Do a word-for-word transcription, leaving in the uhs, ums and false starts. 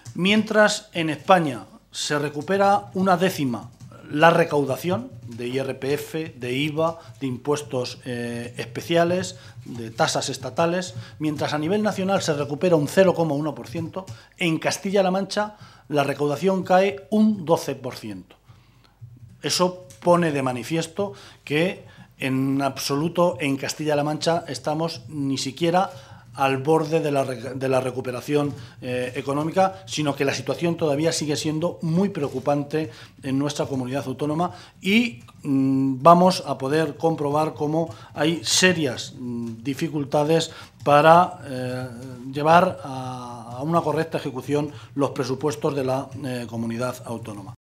Mientras en España se recupera una décima la recaudación de I R P F, de I V A, de impuestos eh, especiales, de tasas estatales, mientras a nivel nacional se recupera un cero coma uno por ciento, en Castilla-La Mancha la recaudación cae un doce por ciento. Eso pone de manifiesto que en absoluto en Castilla-La Mancha estamos ni siquiera al borde de la, de la recuperación eh, económica, sino que la situación todavía sigue siendo muy preocupante en nuestra comunidad autónoma y mmm, vamos a poder comprobar cómo hay serias mmm, dificultades para eh, llevar a, a una correcta ejecución los presupuestos de la eh, comunidad autónoma.